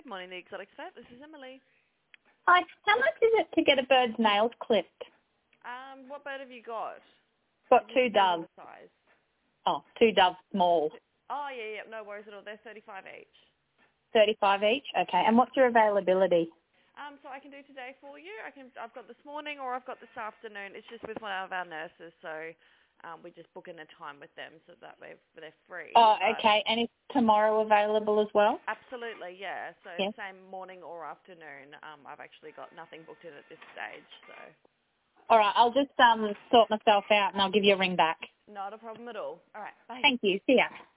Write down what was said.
Good morning, the Exotic Vet. This is Emily. Hi, how much is it to get a bird's nails clipped? What bird have you got? Got two doves. The size. Oh, two doves small. Oh, yeah, no worries at all. They're 35 each. 35 each? Okay. And what's your availability? So I can do today for you. I've got this morning or I've got this afternoon. It's just with one of our nurses, so we just book in a time with them so that way they're free. Oh, okay. And is tomorrow available as well? Absolutely, yeah. So Yes. same morning or afternoon. I've actually got nothing booked in at this stage, so. All right, I'll just sort myself out and I'll give you a ring back. Not a problem at all. All right, bye. Thank you. See ya.